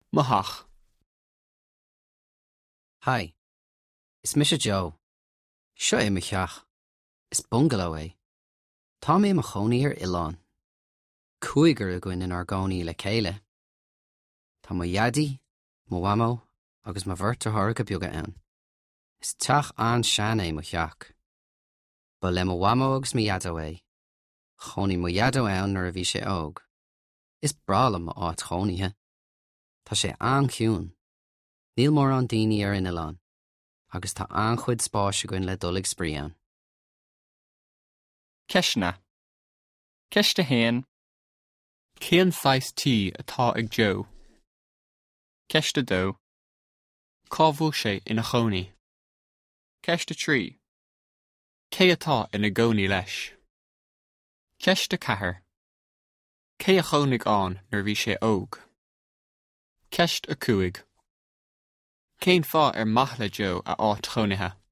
Mahach. Hi. Is Misha Joe. Seo é mo cheach. Is bungalow é. Tá mé mo chónaí ar Ileán. Cúigear a gcuin in argónaí le céile. Tá mo iadí, mo wamo, agus mo bhirt a thorga beaga ann. Is teach an sean é mo cheach. Ba le mo wamo agus mo iadó é. Chónaí mo iadó ann nuair a bhí sé óg. Is brala mo áit chónaithe. Tá sé an ciún. Níl mór an daoine ar in Ileán. Agus tá an chuid spáis a gcuin le dullig spríán. Ceisna. Ceiste héin. Céan sais tí atá ag Joe. Ceiste dó. Cábhfuil sé ina chónaí. Ceiste trí. Cé atá ina gcónaí leis. Ceiste chathair. Cé a chónaigh an nuair bhí sé óg. Ceist a cúig. Céin fá ar maith le Joe a áit chónaithe.